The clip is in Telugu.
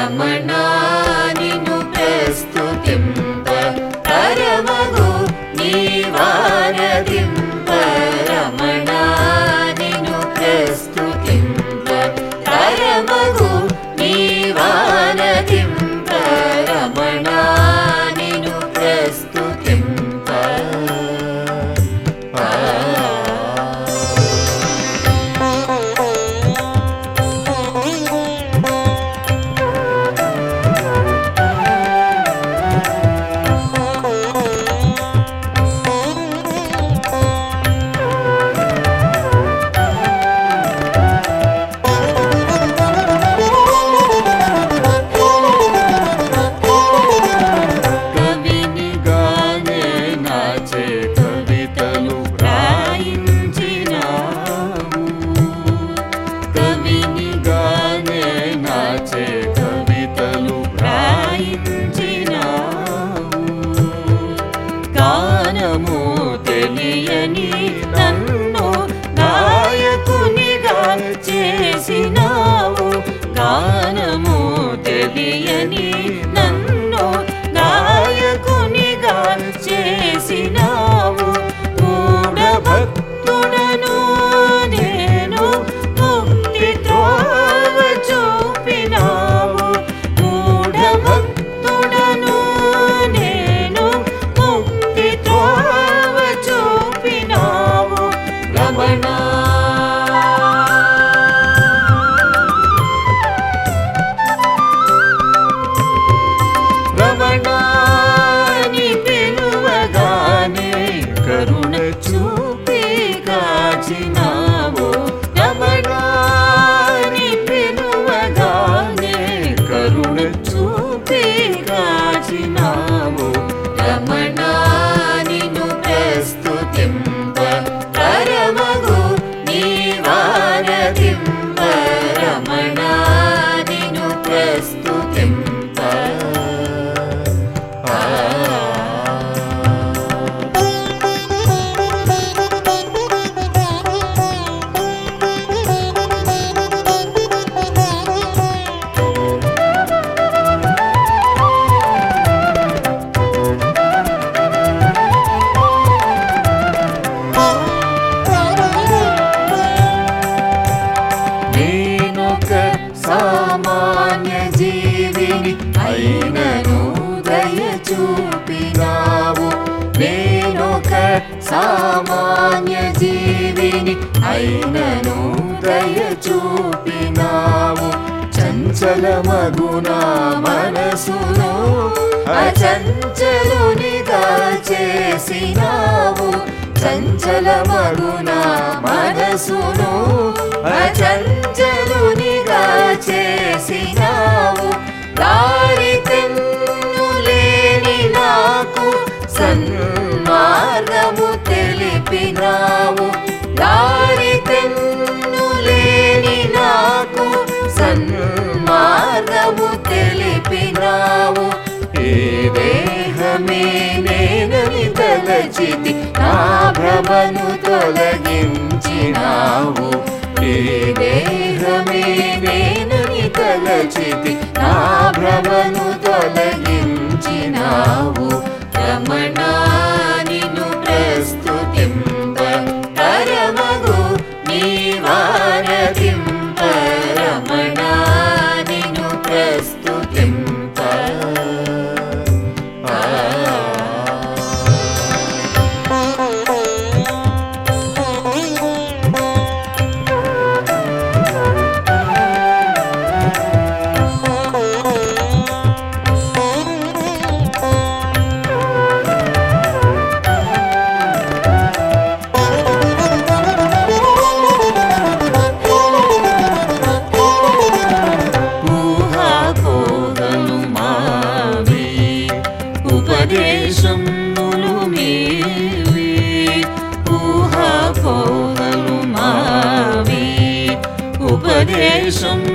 రమణా నిన్ను ప్రస్తుతింప పరమగు నీవారదింప రమణా నిన్ను ప్రస్తుతింప పరమగు నీవారదింప రమణా నిన్ను ప్రస్తుతింప గానము తెలియని నన్ను నాయకునిగా చేసినావు గానము తెలియని నన్ను నాయకునిగా చేసినావు మూఢ భక్తుడను నేను ముక్తి త్రోవ చూపినావు మూఢ భక్తుడను నేను ముక్తి త్రోవ చూపినావు రమణా రమణాని పిలువగానే కరుణ చూపి కాచినావు రమణాని పిలువగానే కరుణ చూపి కాచినావు రమణా నిన్ను ప్రస్తుతింప పరమగు నీవారదింప రమణా నిన్ను ప్రస్తుతింప సామాన్య జీవిని అయినను దయ చూపినావు నేనొక సామాన్య జీవిని అయినను దయ చూపినావు చంచలమగునా మనసును అచంచలునిగా చేసినావు చంచలమగునా మనసును అచంచలునిగా చేసినావు దారి తెన్నులేని నాకు సన్మార్గము తెలిపినావు దారి తెన్నులేని నాకు సన్మార్గము తెలిపినావు ఏ దేహమే నేనని తలచితి నా భ్రమను తొలగించినావు ఏ దేహమే నేనని తలచితి నా భ్రమను తొలగించినావు రమణా నిన్ను ప్రస్తుతింప పరమగు నీవారదింప రమణా నిన్ను ప్రస్తుతింప ఉపదేశములు మీవి ఊహాపోహలు మావి ఉపదేశం